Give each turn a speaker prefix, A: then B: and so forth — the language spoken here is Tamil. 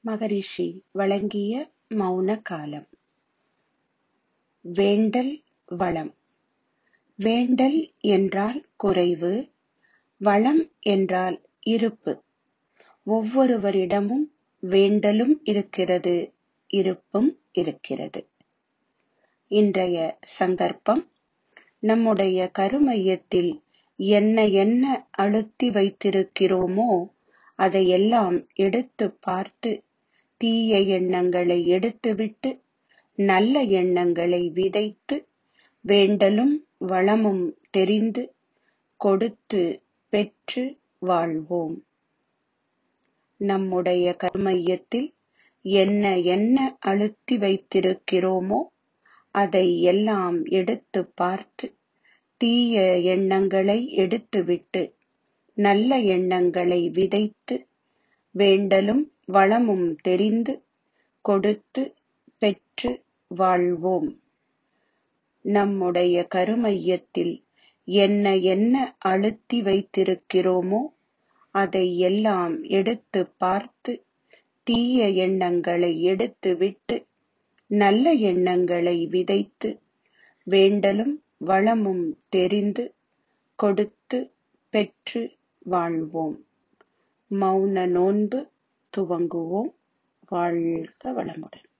A: மகரிஷி வழங்கிய மௌன காலம். வேண்டல் வளம். வேண்டல் என்றால் குறைவு, வளம் என்றால் இருப்பு. ஒவ்வொருவரிடமும் வேண்டலும் இருக்கிறது, இருப்பும் இருக்கிறது. இன்றைய சங்கற்பம், நம்முடைய கருமையத்தில் என்ன என்ன அழுத்தி வைத்திருக்கிறோமோ அதையெல்லாம் எடுத்து பார்த்து தீய எண்ணங்களை எடுத்துவிட்டு நல்ல எண்ணங்களை விதைத்து வேண்டலும் வளமும் தெரிந்து கொடுத்து பெற்று வாழ்வோம். நம்முடைய கர்மையத்தில் என்ன என்ன அழுத்தி வைத்திருக்கிறோமோ அதை எல்லாம் எடுத்து பார்த்து தீய எண்ணங்களை எடுத்துவிட்டு நல்ல எண்ணங்களை விதைத்து வேண்டலும் வளமும் தெரிந்து கொடுத்து பெற்று வாழ்வோம். நம்முடைய கருமையத்தில் என்ன என்ன அழுத்தி வைத்திருக்கிறோமோ அதை எல்லாம் எடுத்து பார்த்து தீய எண்ணங்களை எடுத்துவிட்டு நல்ல எண்ணங்களை விதைத்து வேண்டலும் வளமும் தெரிந்து கொடுத்து பெற்று வாழ்வோம். மௌன நோன்பு துவங்குவோம். வாழ்க வளமுடன்.